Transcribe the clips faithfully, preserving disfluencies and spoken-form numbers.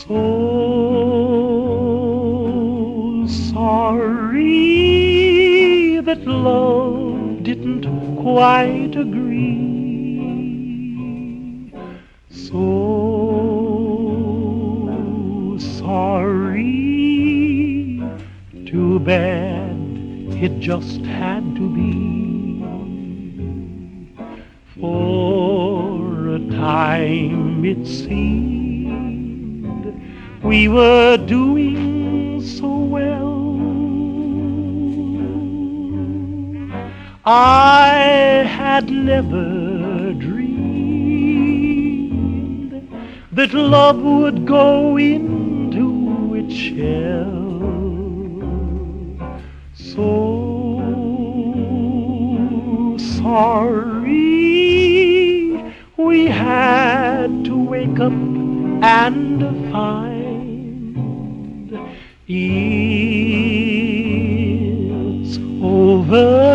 So sorry that love didn't quite agree. So sorry, too bad it just had to be. For a time it seemed we were doing so well. I had never dreamed that love would go into its shell. So sorry we had to wake up and find it's over.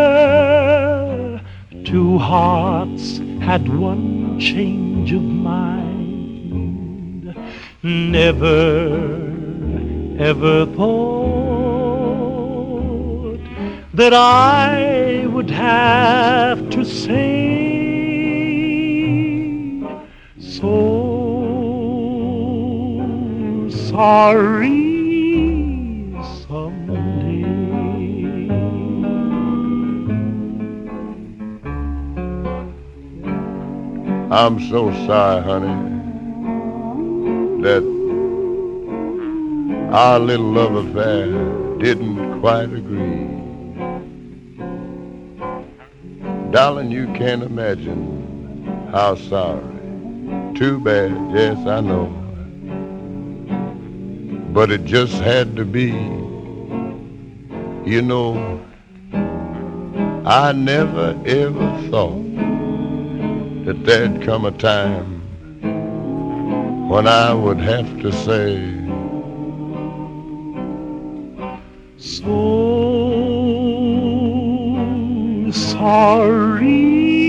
Two hearts had one change of mind. Never, ever thought that I would have to say so sorry someday. I'm so sorry, honey, that our little love affair didn't quite agree. Darling, you can't imagine how sorry. Too bad, yes, I know. But it just had to be. You know, I never ever thought that there'd come a time when I would have to say so sorry.